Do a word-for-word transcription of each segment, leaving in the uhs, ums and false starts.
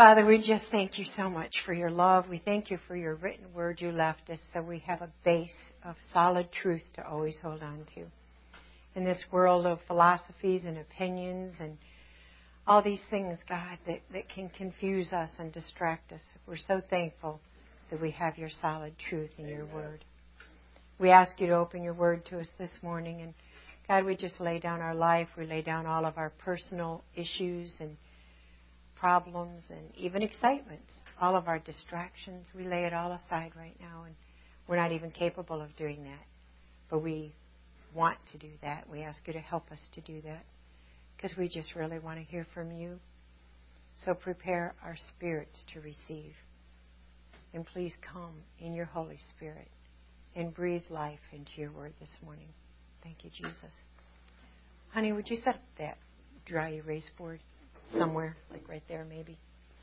Father, we just thank you so much for your love. We thank you for your written word you left us so we have a base of solid truth to always hold on to. In this world of philosophies and opinions and all these things, God, that, that can confuse us and distract us, we're so thankful that we have your solid truth in your word. We ask you to open your word to us this morning. And God, we just lay down our life. We lay down all of our personal issues and problems and even excitements, all of our distractions. We lay it all aside right now, and we're not even capable of doing that. But we want to do that. We ask you to help us to do that because we just really want to hear from you. So prepare our spirits to receive. And please come in your Holy Spirit and breathe life into your word this morning. Thank you, Jesus. Honey, would you set up that dry erase board somewhere, like right there maybe?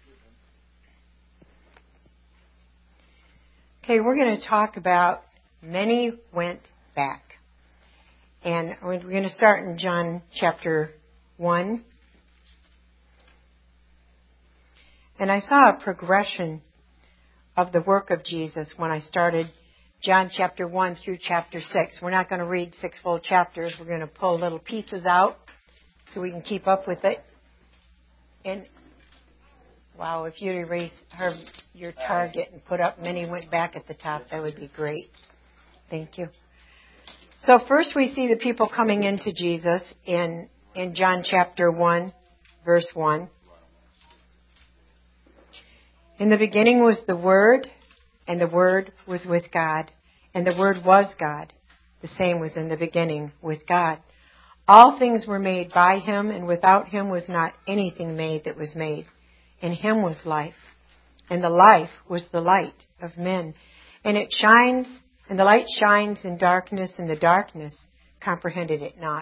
Okay, we're going to talk about many went back. And we're going to start in John chapter one. And I saw a progression of the work of Jesus when I started John chapter one through chapter six. We're not going to read six full chapters. We're going to pull little pieces out so we can keep up with it. And, wow, if you'd erase her, your target and put up many went back at the top, that would be great. Thank you. So first we see the people coming into Jesus in, in John chapter one, verse one. In the beginning was the Word, and the Word was with God, and the Word was God. The same was in the beginning with God. All things were made by him, and without him was not anything made that was made. In him was life, and the life was the light of men. And it shines, and the light shines in darkness, and the darkness comprehended it not.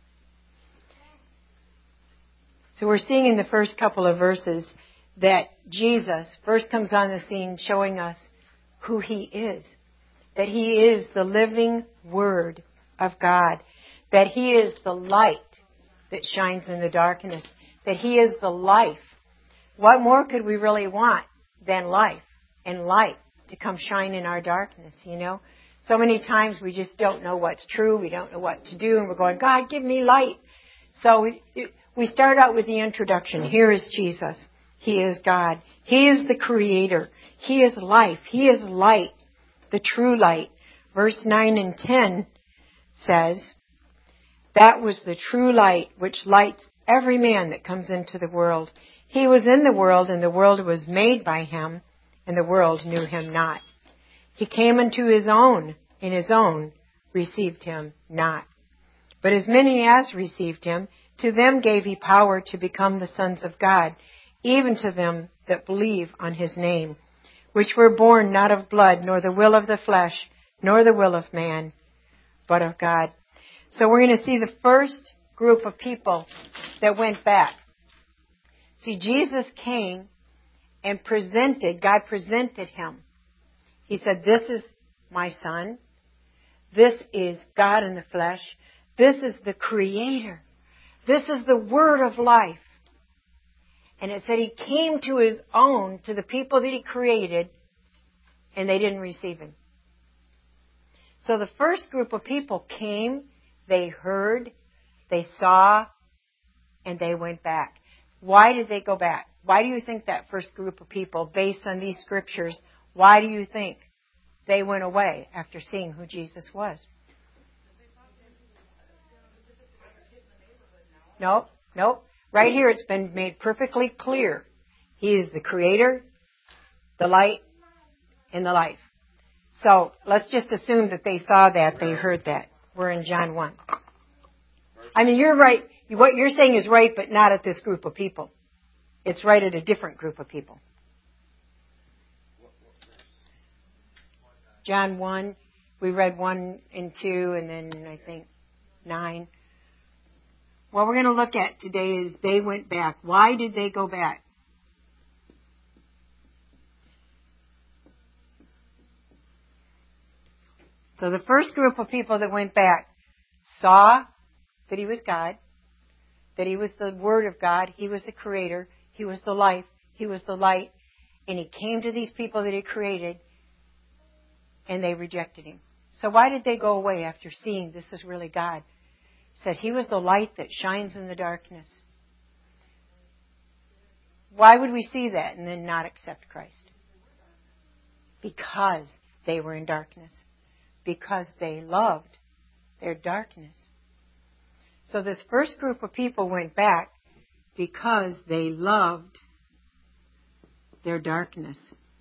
So we're seeing in the first couple of verses that Jesus first comes on the scene showing us who he is. That he is the living Word of God. That he is the light that shines in the darkness. That he is the life. What more could we really want than life and light to come shine in our darkness, you know? So many times we just don't know what's true. We don't know what to do. And we're going, God, give me light. So we, we start out with the introduction. Here is Jesus. He is God. He is the Creator. He is life. He is light, the true light. Verse nine and ten says, that was the true light which lights every man that comes into the world. He was in the world, and the world was made by him, and the world knew him not. He came unto his own, and his own received him not. But as many as received him, to them gave he power to become the sons of God, even to them that believe on his name, which were born not of blood, nor the will of the flesh, nor the will of man, but of God. So we're going to see the first group of people that went back. See, Jesus came and presented, God presented him. He said, this is my Son. This is God in the flesh. This is the Creator. This is the Word of life. And it said he came to his own, to the people that he created, and they didn't receive him. So the first group of people came, they heard, they saw, and they went back. Why did they go back? Why do you think that first group of people, based on these scriptures, why do you think they went away after seeing who Jesus was? Nope, nope. Right here it's been made perfectly clear. He is the Creator, the light, and the life. So let's just assume that they saw that, they heard that. We're in John one. I mean, you're right. What you're saying is right, but not at this group of people. It's right at a different group of people. John one, we read one and two, and then I think nine. What we're going to look at today is they went back. Why did they go back? So the first group of people that went back saw that he was God, that he was the Word of God, he was the Creator, he was the life, He was the light. And He came to these people that He created, and they rejected Him. So why did they go away after seeing this is really God? He said He was the light that shines in the darkness. Why would we see that and then not accept Christ? Because they were in darkness. Because they loved their darkness. So this first group of people went back because they loved their darkness.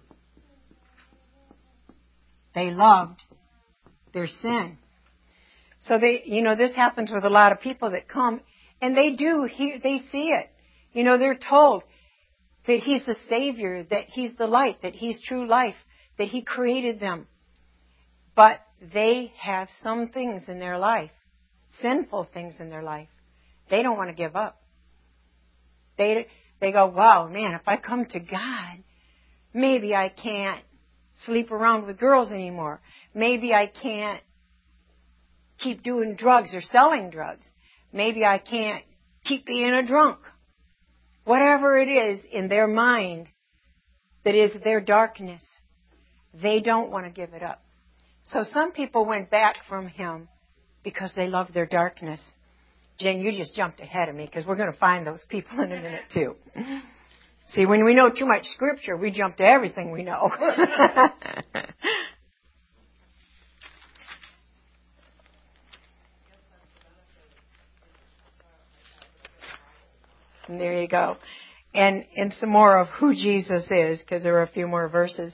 They loved their sin. So they, you know, this happens with a lot of people that come, and they do, he, they see it. You know, they're told that He's the Savior, that He's the light, that He's true life, that He created them. But they have some things in their life, sinful things in their life, they don't want to give up. They, they go, wow, man, if I come to God, maybe I can't sleep around with girls anymore. Maybe I can't keep doing drugs or selling drugs. Maybe I can't keep being a drunk. Whatever it is in their mind that is their darkness, they don't want to give it up. So some people went back from Him because they loved their darkness. Jen, you just jumped ahead of me because we're going to find those people in a minute too. See, when we know too much Scripture, we jump to everything we know. And there you go. And, and some more of who Jesus is, because there are a few more verses.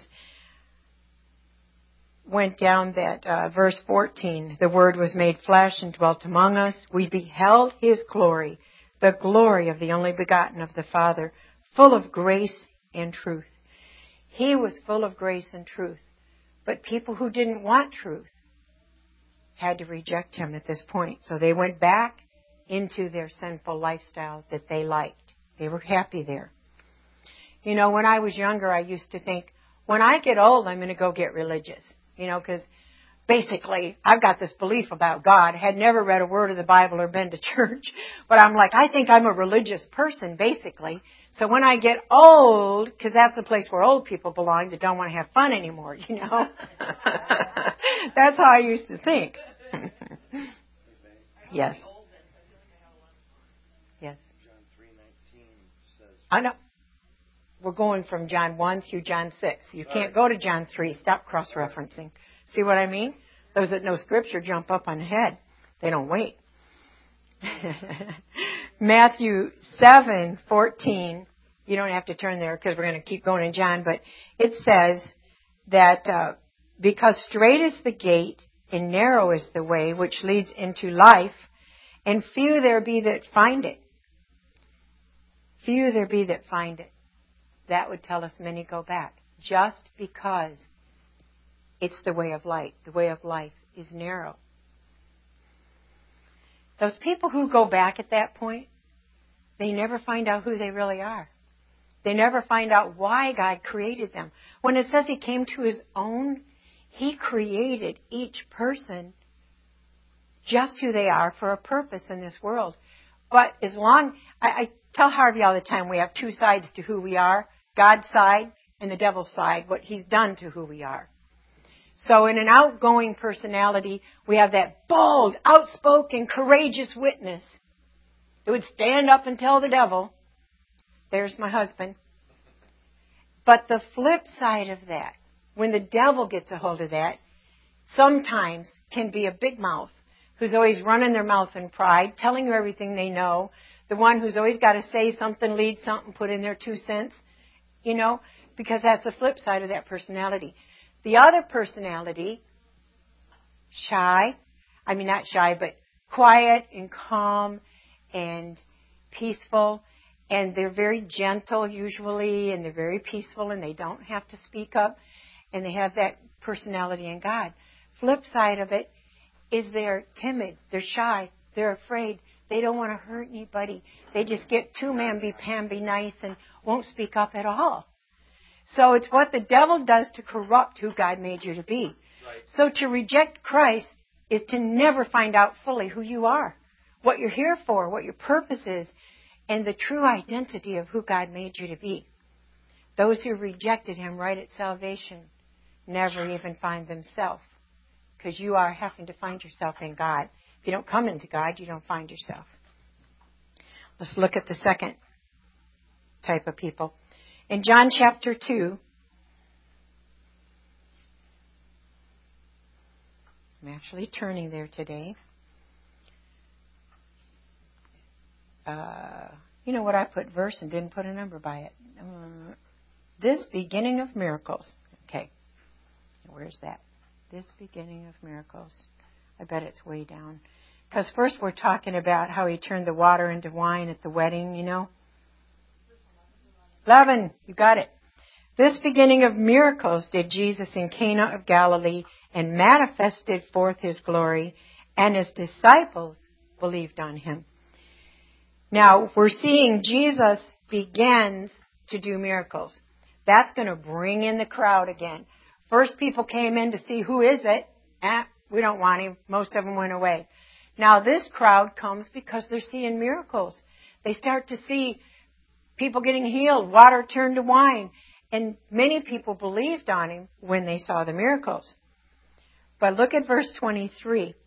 Went down that uh, verse fourteen. The Word was made flesh and dwelt among us. We beheld His glory, the glory of the only begotten of the Father, full of grace and truth. He was full of grace and truth. But people who didn't want truth had to reject Him at this point. So they went back into their sinful lifestyle that they liked. They were happy there. You know, when I was younger, I used to think, when I get old, I'm going to go get religious. You know, because basically, I've got this belief about God. Had never read a word of the Bible or been to church. But I'm like, I think I'm a religious person, basically. So when I get old, because that's the place where old people belong that don't want to have fun anymore, you know. That's how I used to think. Yes. Yes. I know. We're going from John one through John six. You can't go to John three. Stop cross-referencing. See what I mean? Those that know Scripture jump up on the head. They don't wait. Matthew seven fourteen. You don't have to turn there because we're going to keep going in John. But it says that uh, because straight is the gate and narrow is the way which leads into life, and few there be that find it. Few there be that find it. That would tell us many go back. Just because it's the way of light. The way of life is narrow. Those people who go back at that point, they never find out who they really are. They never find out why God created them. When it says He came to His own, He created each person just who they are for a purpose in this world. But as long, I, I tell Harvey all the time, we have two sides to who we are. God's side and the devil's side, what He's done to who we are. So in an outgoing personality, we have that bold, outspoken, courageous witness who would stand up and tell the devil, there's my husband. But the flip side of that, when the devil gets a hold of that, sometimes can be a big mouth who's always running their mouth in pride, telling you everything they know, the one who's always got to say something, lead something, put in their two cents. You know, because that's the flip side of that personality. The other personality, shy, I mean not shy, but quiet and calm and peaceful. And they're very gentle usually, and they're very peaceful, and they don't have to speak up. And they have that personality in God. Flip side of it is they're timid, they're shy, they're afraid. They don't want to hurt anybody. They just get too mamby-pamby nice and won't speak up at all. So it's what the devil does to corrupt who God made you to be. Right. So to reject Christ is to never find out fully who you are, what you're here for, what your purpose is, and the true identity of who God made you to be. Those who rejected him right at salvation never even find themselves, because you are having to find yourself in God. If you don't come into God, you don't find yourself. Let's look at the second type of people. In John chapter two, I'm actually turning there today. Uh, you know what? I put verse and didn't put a number by it. Uh, this beginning of miracles. Okay. Where's that? This beginning of miracles. I bet it's way down. Because first we're talking about how he turned the water into wine at the wedding, you know. eleven. You got it. This beginning of miracles did Jesus in Cana of Galilee and manifested forth his glory, and his disciples believed on him. Now, we're seeing Jesus begins to do miracles. That's going to bring in the crowd again. First people came in to see who is it. Eh, we don't want him. Most of them went away. Now this crowd comes because they're seeing miracles. They start to see people getting healed, water turned to wine. And many people believed on him when they saw the miracles. But look at verse twenty-three. It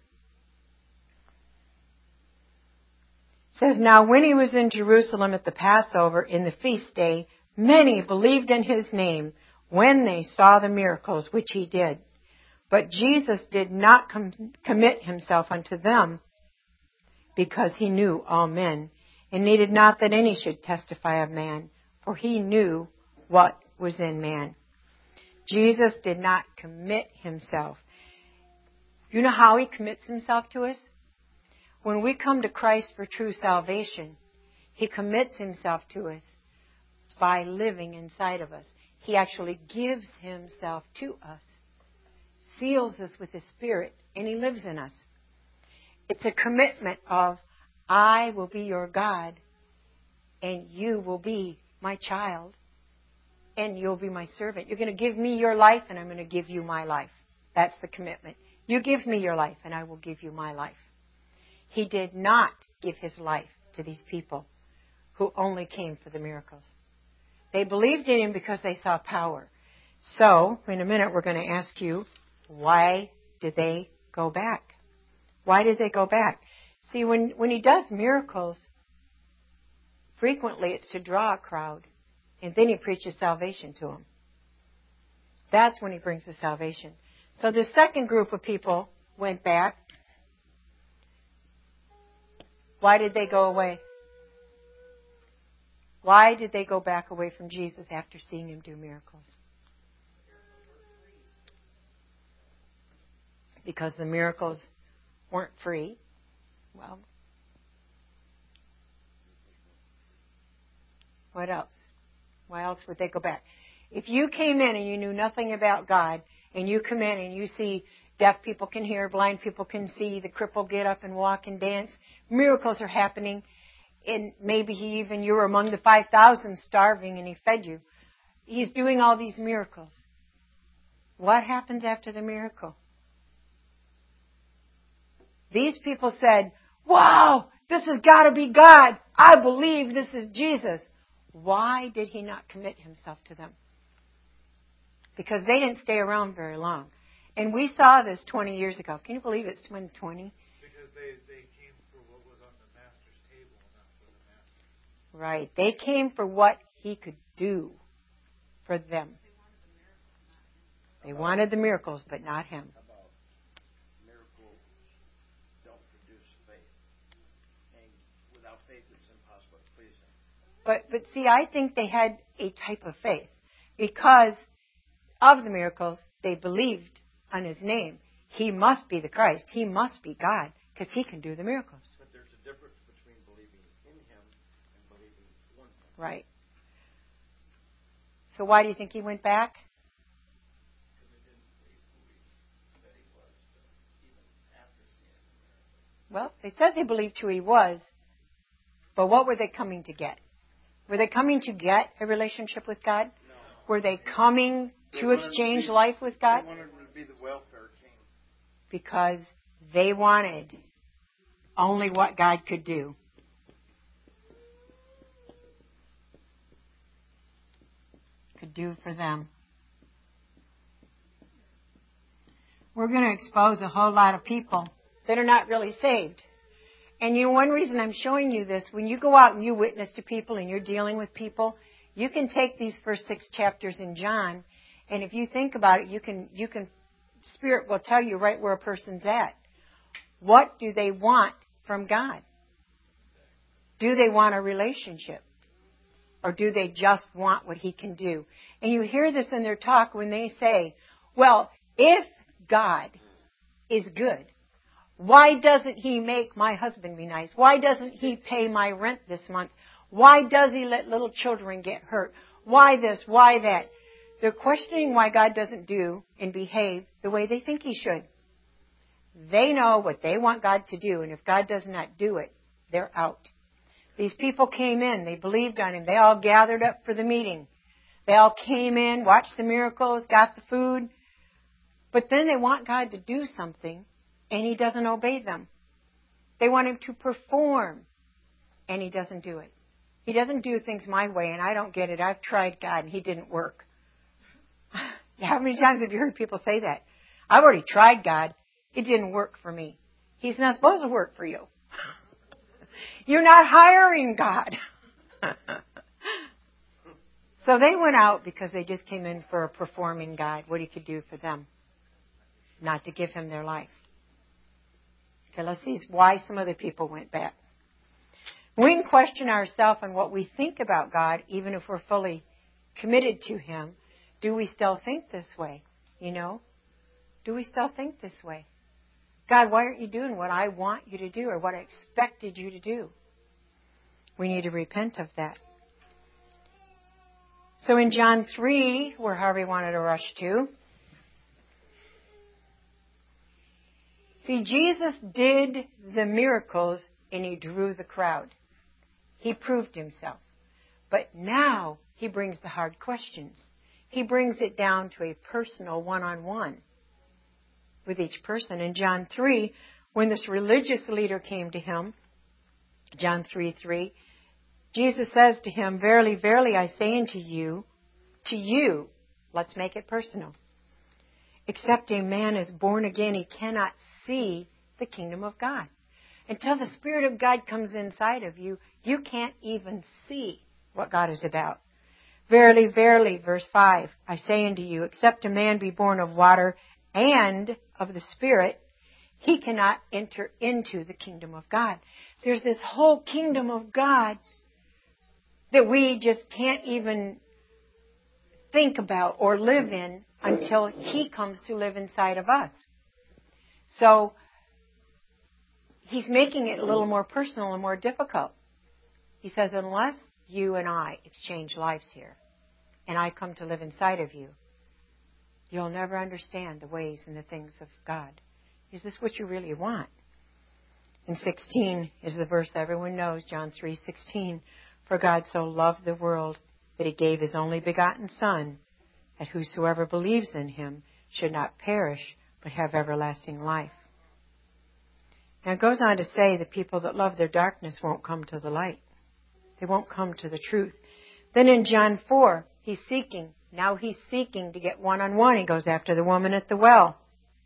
says, now when he was in Jerusalem at the Passover in the feast day, many believed in his name when they saw the miracles which he did. But Jesus did not com- commit himself unto them, because he knew all men, and needed not that any should testify of man, for he knew what was in man. Jesus did not commit himself. You know how he commits himself to us? When we come to Christ for true salvation, he commits himself to us by living inside of us. He actually gives himself to us, seals us with his Spirit, and he lives in us. It's a commitment of, I will be your God, and you will be my child, and you'll be my servant. You're going to give me your life, and I'm going to give you my life. That's the commitment. You give me your life, and I will give you my life. He did not give his life to these people who only came for the miracles. They believed in him because they saw power. So, in a minute, we're going to ask you, why did they go back? Why did they go back? See, when, when he does miracles, frequently it's to draw a crowd, and then he preaches salvation to them. That's when he brings the salvation. So the second group of people went back. Why did they go away? Why did they go back away from Jesus after seeing him do miracles? Because the miracles weren't free. Well, what else? Why else would they go back? If you came in and you knew nothing about God, and you come in and you see deaf people can hear, blind people can see, the cripple get up and walk and dance, miracles are happening, and maybe he even, you were among the five thousand starving and he fed you. He's doing all these miracles. What happens after the miracle? These people said, wow, this has got to be God. I believe this is Jesus. Why did he not commit himself to them? Because they didn't stay around very long. And we saw this twenty years ago. Can you believe it's twenty twenty? Because they, they came for what was on the master's table, not for the master. Right. They came for what he could do for them. They wanted the miracles, but not him. About miracles don't produce faith. And without faith, it's impossible to please him. But, but see, I think they had a type of faith. Because of the miracles, they believed on his name. He must be the Christ. He must be God, because he can do the miracles. But there's a difference between believing in him and believing on him. Right. So why do you think he went back? Because they didn't believe who he said he was, even after seeing the miracles. Well, they said they believed who he was, but what were they coming to get? Were they coming to get a relationship with God? No. Were they coming to exchange life with God? They wanted to be the welfare king. Because they wanted only what God could do. could do for them. We're going to expose a whole lot of people that are not really saved. And you know, one reason I'm showing you this, when you go out and you witness to people and you're dealing with people, you can take these first six chapters in John, and if you think about it, you can, you can, Spirit will tell you right where a person's at. What do they want from God? Do they want a relationship? Or do they just want what He can do? And you hear this in their talk when they say, well, if God is good, why doesn't He make my husband be nice? Why doesn't He pay my rent this month? Why does He let little children get hurt? Why this? Why that? They're questioning why God doesn't do and behave the way they think He should. They know what they want God to do, and if God does not do it, they're out. These people came in. They believed on Him. They all gathered up for the meeting. They all came in, watched the miracles, got the food. But then they want God to do something, and He doesn't obey them. They want Him to perform, and He doesn't do it. He doesn't do things my way, and I don't get it. I've tried God, and He didn't work. How many times have you heard people say that? I've already tried God. It didn't work for me. He's not supposed to work for you. You're not hiring God. So they went out because they just came in for a performing God, what He could do for them, not to give Him their life. Okay, let's see why some other people went back. We can question ourselves on what we think about God, even if we're fully committed to Him. Do we still think this way? You know? Do we still think this way? God, why aren't you doing what I want you to do or what I expected you to do? We need to repent of that. So in John three, where Harvey wanted to rush to, see, Jesus did the miracles and He drew the crowd. He proved Himself. But now He brings the hard questions. He brings it down to a personal one-on-one with each person. In John three, when this religious leader came to Him, John three three, Jesus says to him, verily, verily, I say unto you, to you, let's make it personal, except a man is born again, he cannot see the kingdom of God. Until the Spirit of God comes inside of you, you can't even see what God is about. Verily, verily, verse five, I say unto you, except a man be born of water and of the Spirit, he cannot enter into the kingdom of God. There's this whole kingdom of God that we just can't even think about or live in until He comes to live inside of us. So He's making it a little more personal and more difficult. He says, unless you and I exchange lives here and I come to live inside of you, you'll never understand the ways and the things of God. Is this what you really want? And sixteen is the verse everyone knows, John three sixteen. For God so loved the world that He gave His only begotten Son, that whosoever believes in Him should not perish, but have everlasting life. Now it goes on to say the people that love their darkness won't come to the light. They won't come to the truth. Then in John four, He's seeking. Now He's seeking to get one-on-one. He goes after the woman at the well.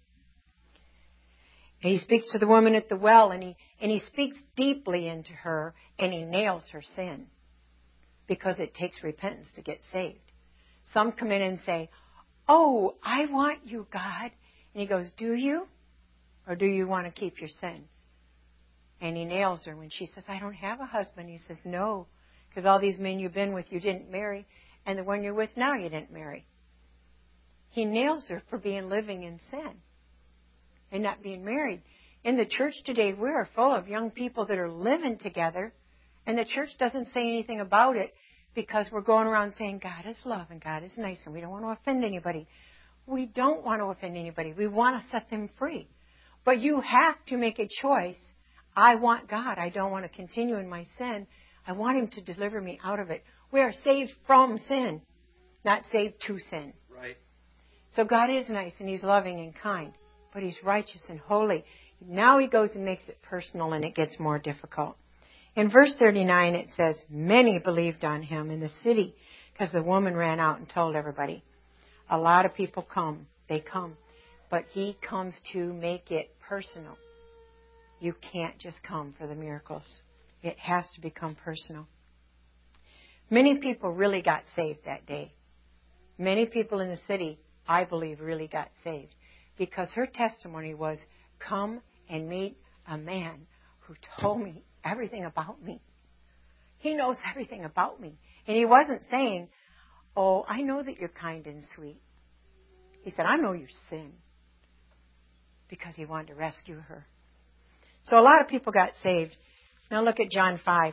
And He speaks to the woman at the well, and he, and he speaks deeply into her, and He nails her sin. Because it takes repentance to get saved. Some come in and say, oh, I want you, God. And He goes, do you? Or do you want to keep your sin? And He nails her when she says, I don't have a husband. He says, no, because all these men you've been with, you didn't marry. And the one you're with now, you didn't marry. He nails her for being living in sin and not being married. In the church today, we are full of young people that are living together, and the church doesn't say anything about it because we're going around saying God is love and God is nice and we don't want to offend anybody. We don't want to offend anybody. We want to set them free. But you have to make a choice. I want God. I don't want to continue in my sin. I want Him to deliver me out of it. We are saved from sin, not saved to sin. Right. So God is nice and He's loving and kind, but He's righteous and holy. Now He goes and makes it personal, and it gets more difficult. In verse thirty-nine it says, many believed on Him in the city because the woman ran out and told everybody. A lot of people come. They come. But he comes to make it personal. You can't just come for the miracles. It has to become personal. Many people really got saved that day. Many people in the city, I believe, really got saved. Because her testimony was, come and meet a man who told me everything about me. He knows everything about me. And he wasn't saying, oh, I know that you're kind and sweet. He said, I know your sin. Because he wanted to rescue her. So a lot of people got saved. Now look at John five.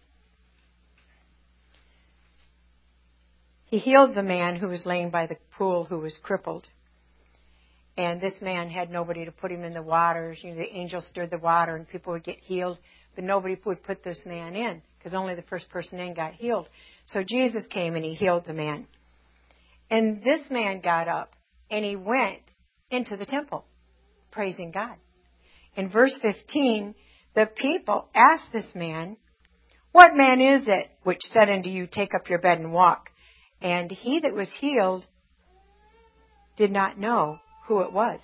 He healed the man who was laying by the pool who was crippled. And this man had nobody to put him in the water. You know, the angel stirred the water and people would get healed. But nobody would put this man in because only the first person in got healed. So Jesus came and he healed the man. And this man got up and he went into the temple, praising God. In verse fifteen, the people asked this man, what man is it which said unto you, take up your bed and walk? And he that was healed did not know who it was.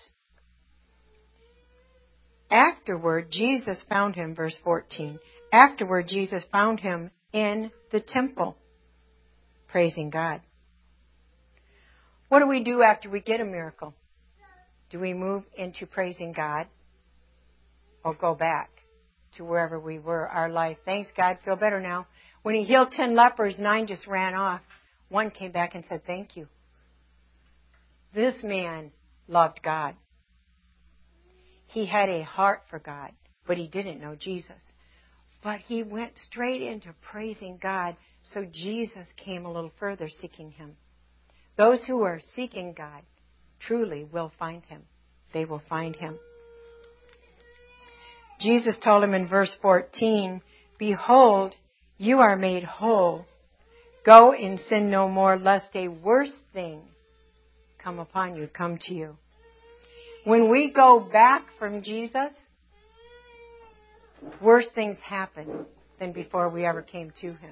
Afterward, Jesus found him, verse fourteen. Afterward, Jesus found him in the temple, praising God. What do we do after we get a miracle? Do we move into praising God or go back to wherever we were, our life? Thanks, God, feel better now. When he healed ten lepers, nine just ran off. One came back and said, thank you. This man loved God. He had a heart for God, but he didn't know Jesus. But he went straight into praising God, so Jesus came a little further seeking him. Those who are seeking God truly will find him. They will find him. Jesus told him in verse fourteen, behold, you are made whole. Go and sin no more, lest a worse thing come upon you, come to you. When we go back from Jesus, worse things happen than before we ever came to him.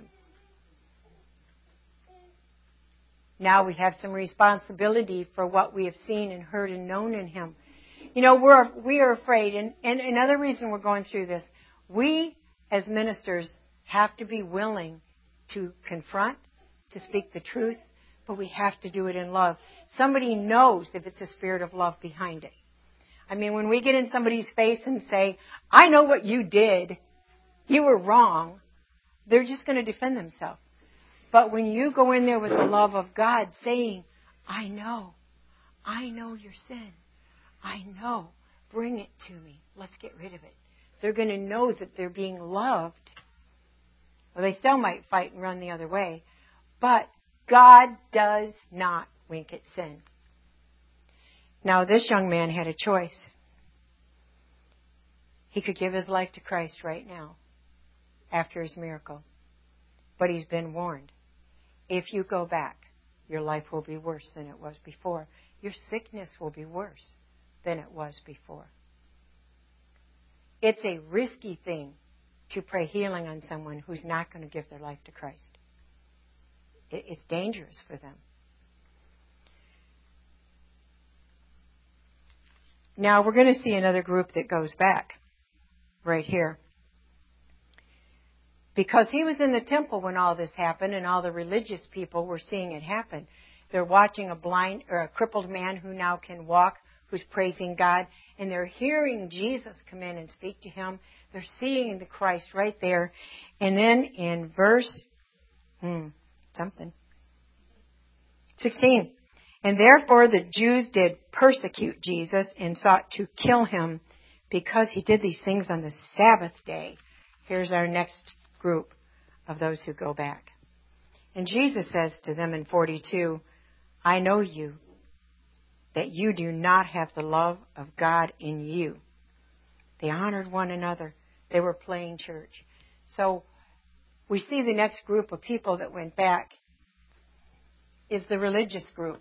Now we have some responsibility for what we have seen and heard and known in him. You know, we're, we are afraid, and, and another reason we're going through this, we as ministers have to be willing to confront, to speak the truth, but we have to do it in love. Somebody knows if it's a spirit of love behind it. I mean, when we get in somebody's face and say, I know what you did, you were wrong, they're just going to defend themselves. But when you go in there with the love of God saying, I know, I know your sin. I know. Bring it to me. Let's get rid of it. They're going to know that they're being loved. Well, they still might fight and run the other way. But God does not wink at sin. Now, this young man had a choice. He could give his life to Christ right now after his miracle. But he's been warned. If you go back, your life will be worse than it was before. Your sickness will be worse than it was before. It's a risky thing to pray healing on someone who's not going to give their life to Christ. It's dangerous for them. Now we're going to see another group that goes back right here. Because he was in the temple when all this happened and all the religious people were seeing it happen. They're watching a blind or a crippled man who now can walk, who's praising God, and they're hearing Jesus come in and speak to him. They're seeing the Christ right there. And then in verse hmm, something sixteen, and therefore the Jews did persecute Jesus and sought to kill him because he did these things on the Sabbath day. Here's our next group of those who go back. And Jesus says to them in forty-two, I know you, that you do not have the love of God in you. They honored one another. They were playing church. So we see the next group of people that went back is the religious group.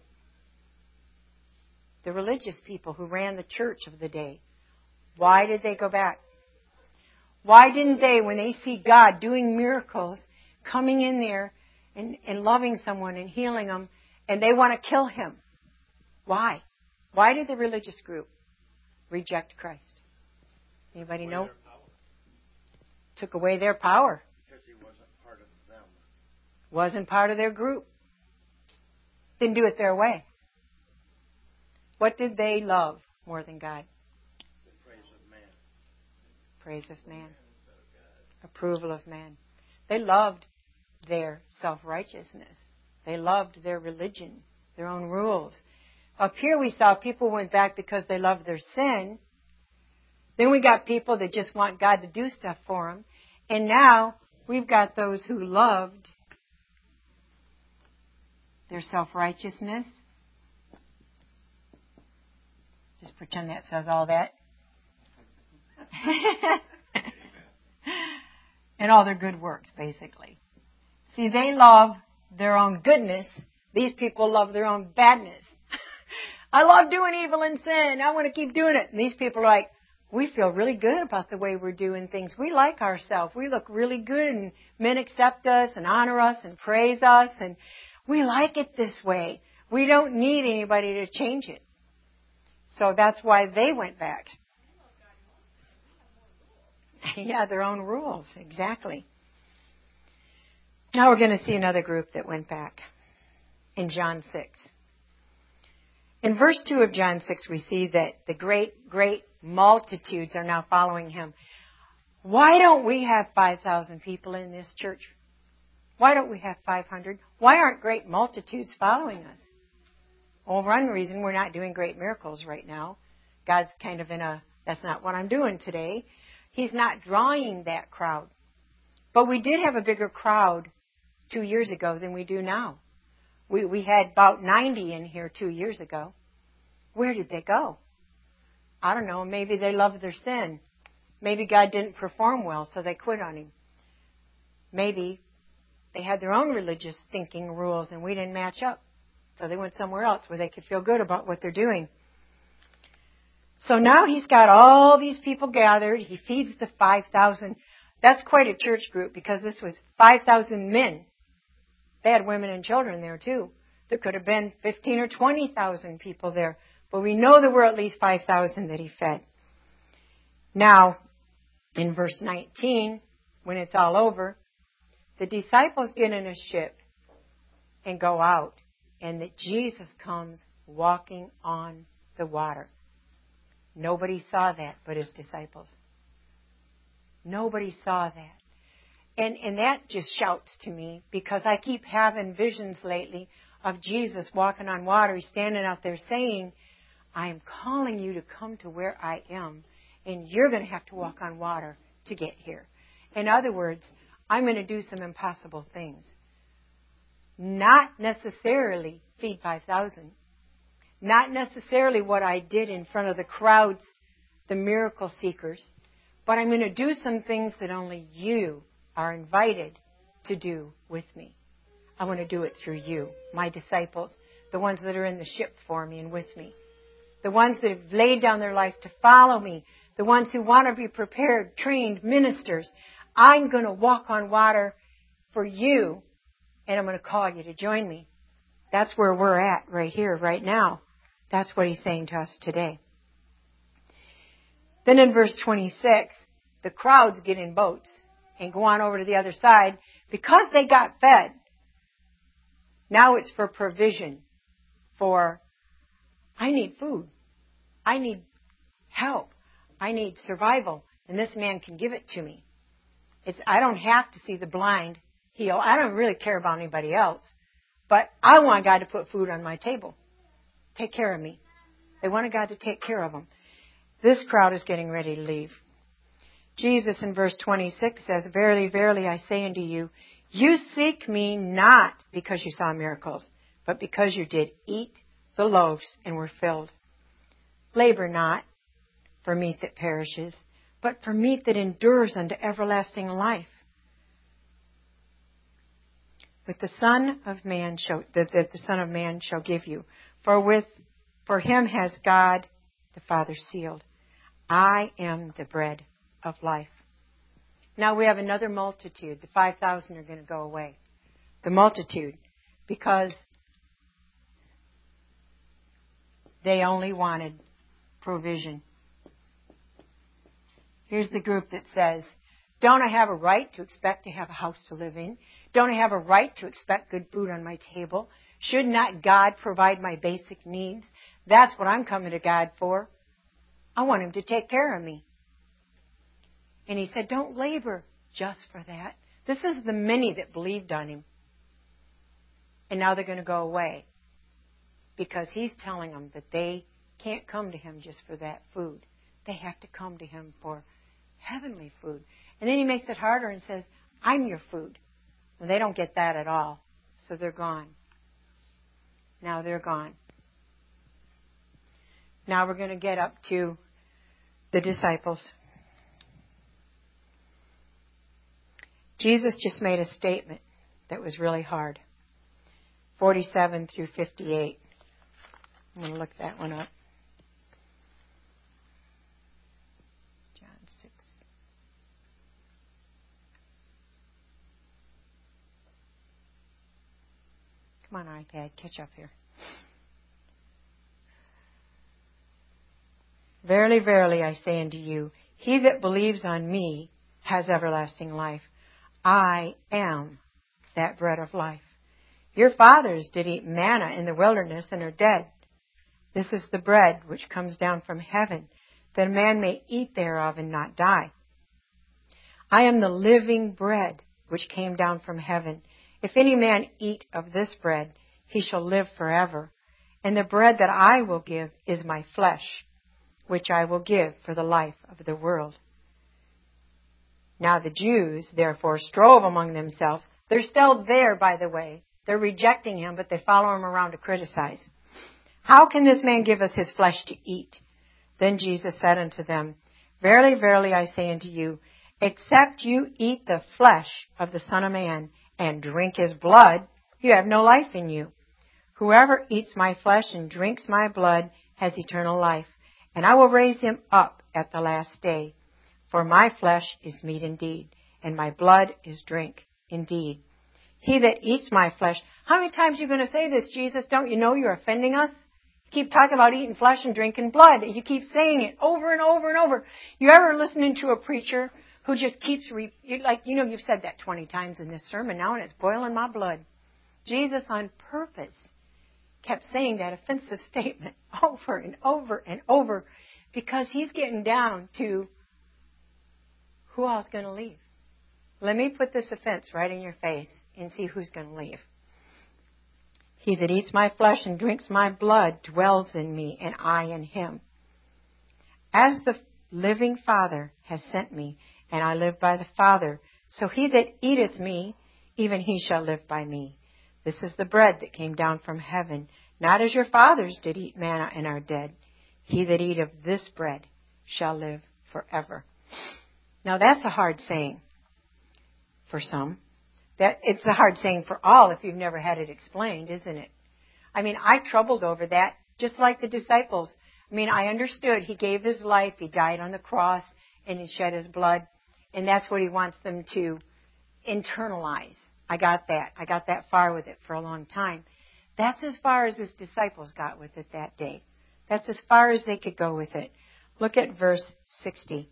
The religious people who ran the church of the day. Why did they go back? Why didn't they, when they see God doing miracles, coming in there, and, and loving someone and healing them, and they want to kill him. Why? Why did the religious group reject Christ? Anybody know? Took away their power. Because he wasn't part of them. Wasn't part of their group. Didn't do it their way. What did they love more than God? The praise of man. Praise of man. Approval of man. They loved their self-righteousness. They loved their religion, their own rules. Up here we saw people went back because they loved their sin. Then we got people that just want God to do stuff for them. And now we've got those who loved their self-righteousness. Just pretend that says all that. And all their good works, basically. See, they love their own goodness. These people love their own badness. I love doing evil and sin. I want to keep doing it. And these people are like, we feel really good about the way we're doing things. We like ourselves. We look really good, and men accept us and honor us and praise us, and we like it this way. We don't need anybody to change it. So that's why they went back. Yeah, their own rules, exactly. Now we're going to see another group that went back in John six. In verse two of John six, we see that the great, great multitudes are now following him. Why don't we have five thousand people in this church? Why don't we have five hundred? Why aren't great multitudes following us? Well, one reason we're not doing great miracles right now. God's kind of in a, that's not what I'm doing today. He's not drawing that crowd. But we did have a bigger crowd two years ago than we do now. We we had about ninety in here two years ago. Where did they go? I don't know. Maybe they loved their sin. Maybe God didn't perform well, so they quit on him. Maybe they had their own religious thinking rules and we didn't match up. So they went somewhere else where they could feel good about what they're doing. So now he's got all these people gathered. He feeds the five thousand. That's quite a church group because this was five thousand men. They had women and children there too. There could have been fifteen or twenty thousand people there. But we know there were at least five thousand that he fed. Now, in verse nineteen, when it's all over, the disciples get in a ship and go out. And that Jesus comes walking on the water. Nobody saw that but his disciples. Nobody saw that. And and that just shouts to me because I keep having visions lately of Jesus walking on water. He's standing out there saying, I am calling you to come to where I am, and you're going to have to walk on water to get here. In other words, I'm going to do some impossible things. Not necessarily feed five thousand. Not necessarily what I did in front of the crowds, the miracle seekers. But I'm going to do some things that only you are invited to do with me. I want to do it through you, my disciples, the ones that are in the ship for me and with me. The ones that have laid down their life to follow me. The ones who want to be prepared, trained ministers. I'm going to walk on water for you. And I'm going to call you to join me. That's where we're at right here, right now. That's what he's saying to us today. Then in verse twenty-six, the crowds get in boats and go on over to the other side because they got fed. Now it's for provision. For, I need food. I need help. I need survival. And this man can give it to me. It's, I don't have to see the blind heal. I don't really care about anybody else. But I want God to put food on my table. Take care of me. They wanted God to take care of them. This crowd is getting ready to leave. Jesus in verse twenty-six says, Verily, verily, I say unto you, you seek me not because you saw miracles, but because you did eat the loaves and were filled. Labor not for meat that perishes, but for meat that endures unto everlasting life. With the Son of Man shall that, that the Son of Man shall give you. For with for him has God the Father sealed. I am the bread of life. Now we have another multitude. The five thousand are going to go away. the multitude, because they only wanted provision. Here's the group that says, don't I have a right to expect to have a house to live in? Don't I have a right to expect good food on my table? Should not God provide my basic needs? That's what I'm coming to God for. I want Him to take care of me. And He said, don't labor just for that. This is the many that believed on Him. And now they're going to go away. Because He's telling them that they can't come to Him just for that food. They have to come to Him for heavenly food. And then He makes it harder and says, I'm your food. Well, they don't get that at all. So they're gone. Now they're gone. Now we're going to get up to the disciples. Jesus just made a statement that was really hard. forty-seven through fifty-eight. I'm going to look that one up. John six. Come on, iPad, catch up here. Verily, verily, I say unto you, he that believes on me has everlasting life. I am that bread of life. Your fathers did eat manna in the wilderness and are dead. This is the bread which comes down from heaven, that a man may eat thereof and not die. I am the living bread which came down from heaven. If any man eat of this bread, he shall live forever. And the bread that I will give is my flesh, which I will give for the life of the world. Now the Jews, therefore, strove among themselves. They're still there, by the way. They're rejecting Him, but they follow Him around to criticize. How can this man give us his flesh to eat? Then Jesus said unto them, Verily, verily, I say unto you, except you eat the flesh of the Son of Man and drink His blood, you have no life in you. Whoever eats my flesh and drinks my blood has eternal life, and I will raise him up at the last day. For my flesh is meat indeed, and my blood is drink indeed. He that eats my flesh... How many times are you going to say this, Jesus? Don't you know you're offending us? You keep talking about eating flesh and drinking blood. You keep saying it over and over and over. You ever listening to a preacher who just keeps... Re- like, you know, you've said that twenty times in this sermon now, and it's boiling my blood. Jesus, on purpose, kept saying that offensive statement over and over and over because He's getting down to... Who else is going to leave? Let me put this offense right in your face and see who's going to leave. He that eats my flesh and drinks my blood dwells in me, and I in him. As the living Father has sent me, and I live by the Father, so he that eateth me, even he shall live by me. This is the bread that came down from heaven, not as your fathers did eat manna and are dead. He that eat of this bread shall live forever. Now that's a hard saying for some. That it's a hard saying for all if you've never had it explained, isn't it? I mean, I troubled over that, just like the disciples. I mean, I understood He gave His life, He died on the cross, and He shed His blood, and that's what He wants them to internalize. I got that. I got that far with it for a long time. That's as far as His disciples got with it that day. That's as far as they could go with it. Look at verse sixty.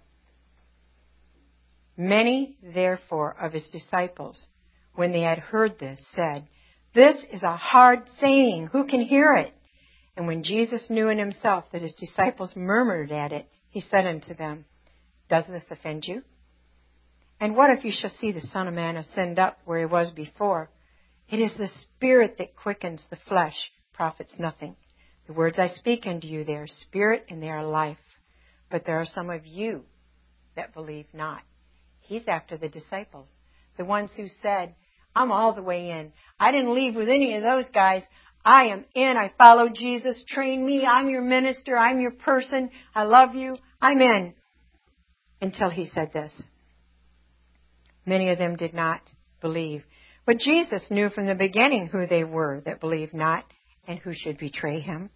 Many, therefore, of His disciples, when they had heard this, said, This is a hard saying. Who can hear it? And when Jesus knew in Himself that His disciples murmured at it, He said unto them, Does this offend you? And what if you shall see the Son of Man ascend up where He was before? It is the Spirit that quickens, the flesh profits nothing. The words I speak unto you, they are spirit and they are life. But there are some of you that believe not. He's after the disciples, the ones who said, I'm all the way in. I didn't leave with any of those guys. I am in. I follow Jesus. Train me. I'm your minister. I'm your person. I love you. I'm in. Until He said this. Many of them did not believe. But Jesus knew from the beginning who they were that believed not and who should betray Him.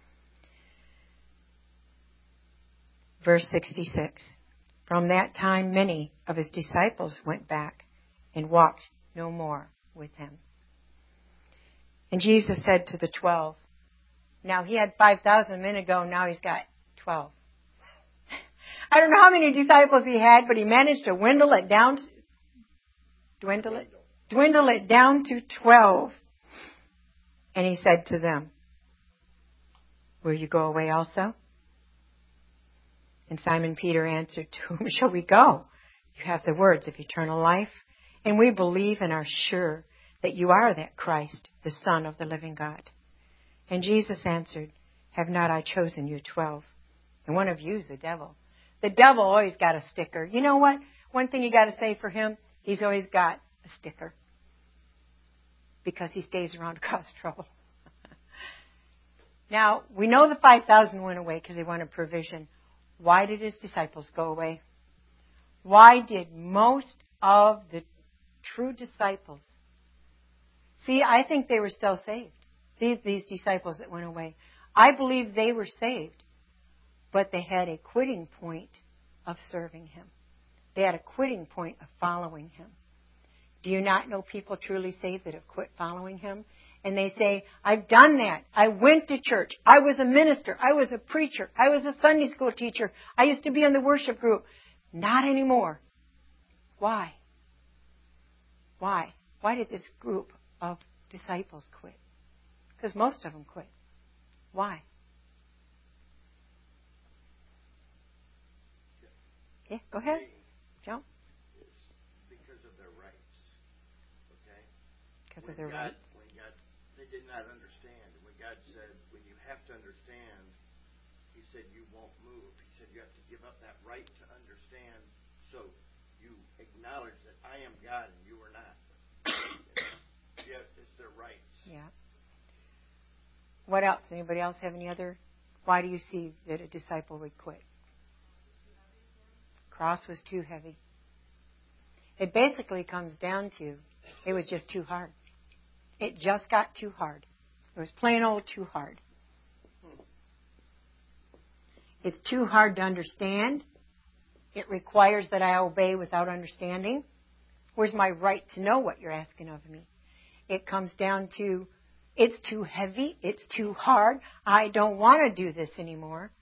Verse sixty-six. From that time, many of His disciples went back and walked no more with him. And Jesus said to the twelve, now he had five thousand a minute ago, now he's got twelve. I don't know how many disciples he had, but he managed to dwindle it down, to, dwindle it, dwindle it down to twelve. And he said to them, will you go away also? And Simon Peter answered, to whom shall we go? You have the words of eternal life, and we believe and are sure that you are that Christ, the Son of the living God. And Jesus answered, have not I chosen you twelve? And one of you is the devil. The devil always got a sticker. You know what? One thing you got to say for him, he's always got a sticker. Because he stays around to cause trouble. Now, we know the five thousand went away because they wanted provision. Why did his disciples go away? Why did most of the true disciples? See, I think they were still saved. These, these disciples that went away. I believe they were saved. But they had a quitting point of serving him. They had a quitting point of following him. Do you not know people truly saved that have quit following him? And they say, I've done that. I went to church. I was a minister. I was a preacher. I was a Sunday school teacher. I used to be in the worship group. Not anymore. Why? Why? Why did this group of disciples quit? Because most of them quit. Why? Yeah, go ahead. Jump. It's because of their rights. Okay? Because When of their God, rights. When God, they did not understand. And when God said, when you have to understand, he said you won't move. He said you have to give up that right to understand so you acknowledge that I am God and you are not. Yeah, it's their rights. Yeah. What else? Anybody else have any other? Why do you see that a disciple would quit? Cross was too heavy. It basically comes down to, it was just too hard. It just got too hard. It was plain old too hard. It's too hard to understand. It requires that I obey without understanding. Where's my right to know what you're asking of me? It comes down to, it's too heavy. It's too hard. I don't want to do this anymore.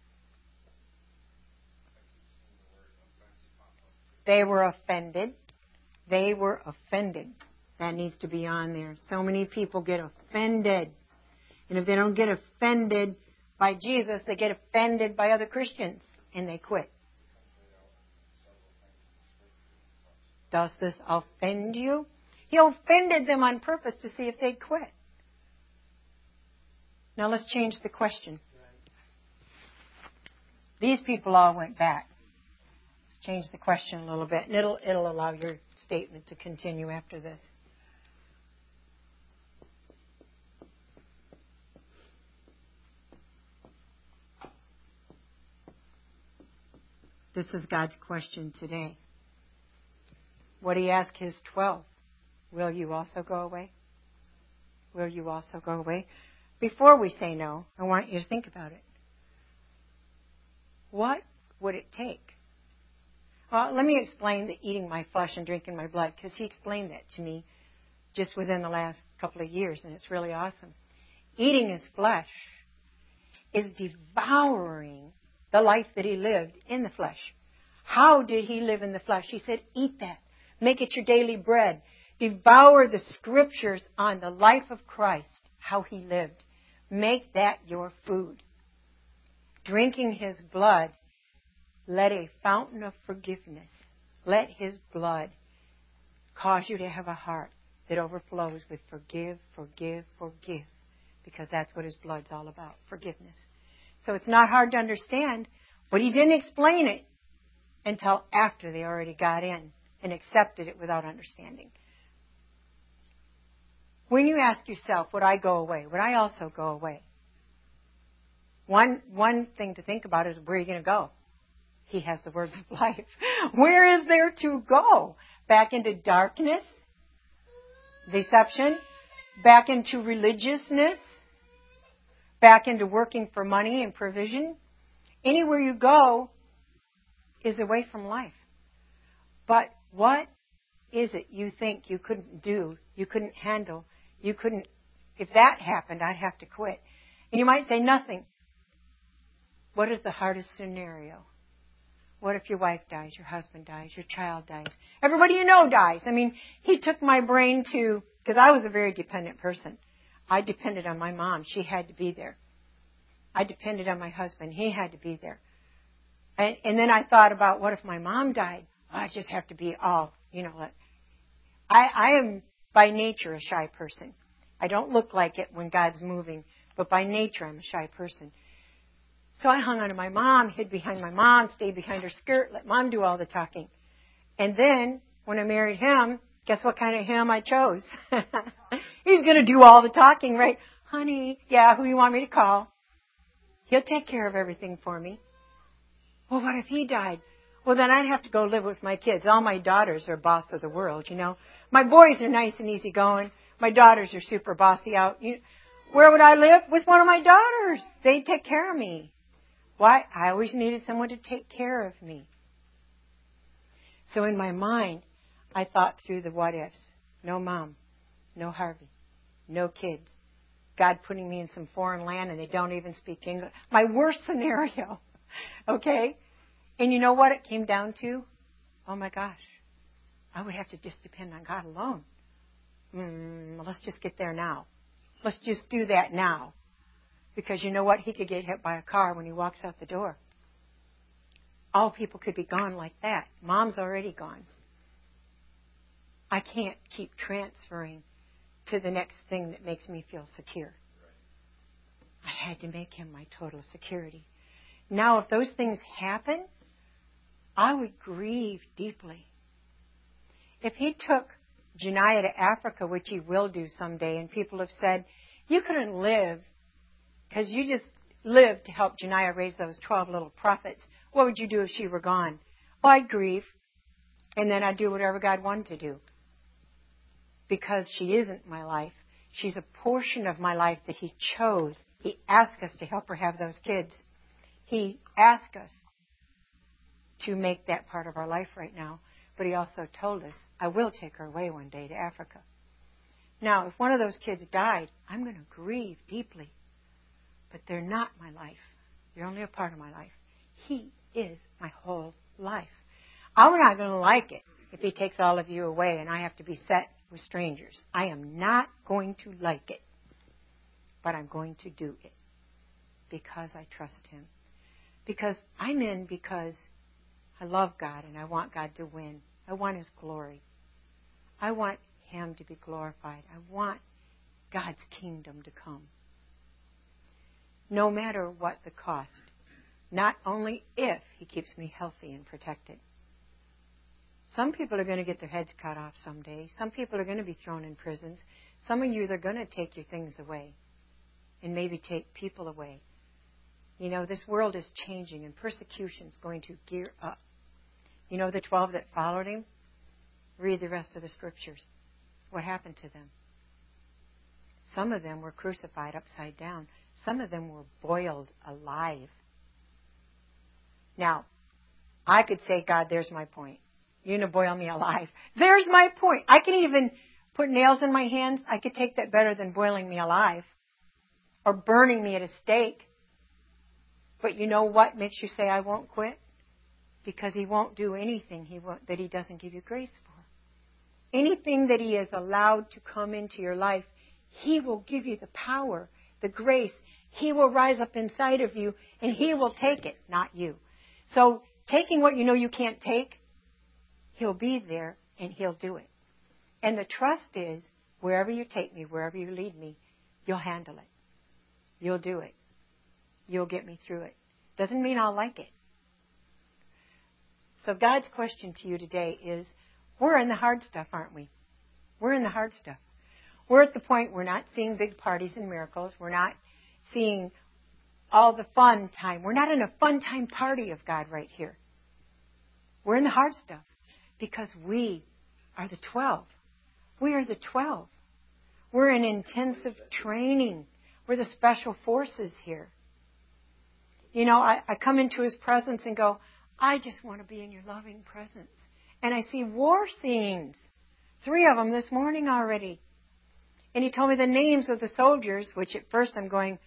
They were offended. They were offended. That needs to be on there. So many people get offended. And if they don't get offended by Jesus, they get offended by other Christians. And they quit. Does this offend you? He offended them on purpose to see if they'd quit. Now let's change the question. These people all went back. Let's change the question a little bit, and it'll it'll allow your statement to continue after this. This is God's question today. What did he ask his twelve? Will you also go away? Will you also go away? Before we say no, I want you to think about it. What would it take? Well, let me explain the eating my flesh and drinking my blood, because he explained that to me just within the last couple of years, and it's really awesome. Eating his flesh is devouring the life that he lived in the flesh. How did he live in the flesh? He said, eat that. Make it your daily bread. Devour the scriptures on the life of Christ, how he lived. Make that your food. Drinking his blood, let a fountain of forgiveness, let his blood cause you to have a heart that overflows with forgive, forgive, forgive. Because that's what his blood's all about, forgiveness. So it's not hard to understand, but he didn't explain it until after they already got in and accepted it without understanding. When you ask yourself, would I go away? Would I also go away? One one thing to think about is, where are you going to go? He has the words of life. Where is there to go? Back into darkness? Deception? Back into religiousness? Back into working for money and provision? Anywhere you go is away from life. But what is it you think you couldn't do, you couldn't handle, you couldn't, if that happened, I'd have to quit. And you might say, nothing. What is the hardest scenario? What if your wife dies, your husband dies, your child dies? Everybody you know dies. I mean, he took my brain to, because I was a very dependent person. I depended on my mom. She had to be there. I depended on my husband. He had to be there. And, and then I thought about, what if my mom died? Oh, I just have to be all, you know. I, I am by nature a shy person. I don't look like it when God's moving, but by nature I'm a shy person. So I hung on to my mom, hid behind my mom, stayed behind her skirt, let mom do all the talking. And then, when I married him, guess what kind of him I chose? He's going to do all the talking, right? Honey, yeah, who do you want me to call? He'll take care of everything for me. Well, what if he died? Well, then I'd have to go live with my kids. All my daughters are boss of the world, you know. My boys are nice and easygoing. My daughters are super bossy out. You, where would I live? With one of my daughters. They'd take care of me. Why? I always needed someone to take care of me. So in my mind, I thought through the what ifs. No mom. No Harvey. No kids. God putting me in some foreign land and they don't even speak English. My worst scenario. Okay? And you know what it came down to? Oh my gosh. I would have to just depend on God alone. Mm, let's just get there now. Let's just do that now. Because you know what? He could get hit by a car when he walks out the door. All people could be gone like that. Mom's already gone. I can't keep transferring to the next thing that makes me feel secure. I had to make him my total security. Now, if those things happen, I would grieve deeply. If he took Janiah to Africa, which he will do someday, and people have said, you couldn't live because you just lived to help Janiah raise those twelve little prophets. What would you do if she were gone? Well, I'd grieve, and then I'd do whatever God wanted to do. Because she isn't my life. She's a portion of my life that he chose. He asked us to help her have those kids. He asked us to make that part of our life right now. But he also told us, I will take her away one day to Africa. Now, if one of those kids died, I'm going to grieve deeply. But they're not my life. They're only a part of my life. He is my whole life. I'm not going to like it if he takes all of you away and I have to be set with strangers. I am not going to like it. But I'm going to do it. Because I trust him. Because I'm in because I love God and I want God to win. I want his glory. I want him to be glorified. I want God's kingdom to come. No matter what the cost. Not only if he keeps me healthy and protected. Some people are going to get their heads cut off someday. Some people are going to be thrown in prisons. Some of you, they're going to take your things away. And maybe take people away. You know, this world is changing and persecution is going to gear up. You know the twelve that followed him? Read the rest of the scriptures. What happened to them? Some of them were crucified upside down. Some of them were boiled alive. Now, I could say, God, there's my point. You're going to boil me alive. There's my point. I can even put nails in my hands. I could take that better than boiling me alive. Or burning me at a stake. But you know what makes you say I won't quit? Because he won't do anything he won't, that he doesn't give you grace for. Anything that he has allowed to come into your life, he will give you the power, the grace. He will rise up inside of you and he will take it, not you. So taking what you know you can't take, he'll be there and he'll do it. And the trust is, wherever you take me, wherever you lead me, you'll handle it. You'll do it. You'll get me through it. Doesn't mean I'll like it. So God's question to you today is, we're in the hard stuff, aren't we? We're in the hard stuff. We're at the point we're not seeing big parties and miracles. We're not seeing all the fun time. We're not in a fun time party of God right here. We're in the hard stuff because we are the twelve. We are the twelve. We're in intensive training. We're the special forces here. You know, I, I come into his presence and go, I just want to be in your loving presence. And I see war scenes. three of them this morning already. And he told me the names of the soldiers, which at first I'm going,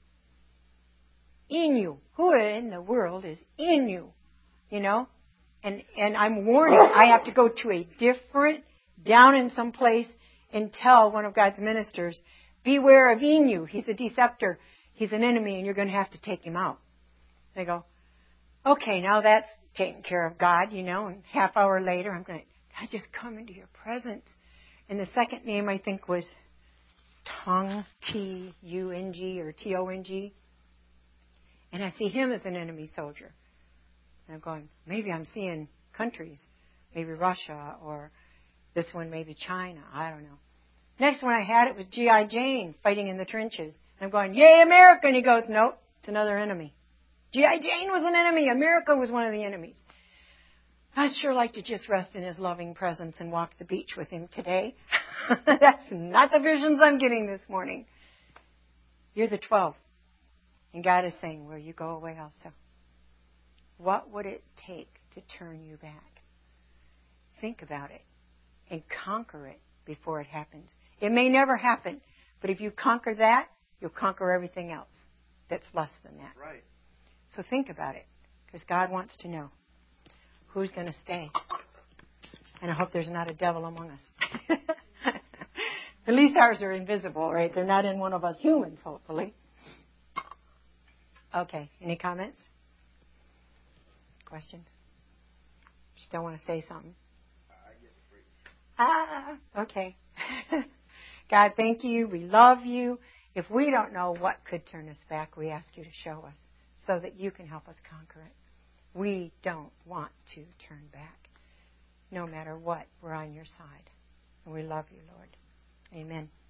Inu. Who in the world is Inu? You know? And and I'm warning, I have to go to a different, down in some place and tell one of God's ministers, beware of Inu. He's a deceptor. He's an enemy, and you're going to have to take him out. They go, okay, now that's taken care of, God, you know. And half hour later, I'm going, God, just come into your presence. And the second name, I think, was Tong, T U N G or T O N G. And I see him as an enemy soldier. And I'm going, maybe I'm seeing countries, maybe Russia, or this one maybe China. I don't know. Next one I had, it was G I Jane fighting in the trenches. And I'm going, yay, America! And he goes, nope, it's another enemy. G I Jane was an enemy. America was one of the enemies. I'd sure like to just rest in his loving presence and walk the beach with him today. That's not the visions I'm getting this morning. You're the twelve. And God is saying, will you go away also? What would it take to turn you back? Think about it and conquer it before it happens. It may never happen, but if you conquer that, you'll conquer everything else that's less than that. Right. So think about it, because God wants to know who's going to stay. And I hope there's not a devil among us. At least ours are invisible, right? They're not in one of us humans, hopefully. Okay, any comments? Questions? Still want to say something? Ah, okay. God, thank you. We love you. If we don't know what could turn us back, we ask you to show us so that you can help us conquer it. We don't want to turn back. No matter what, we're on your side. And we love you, Lord. Amen.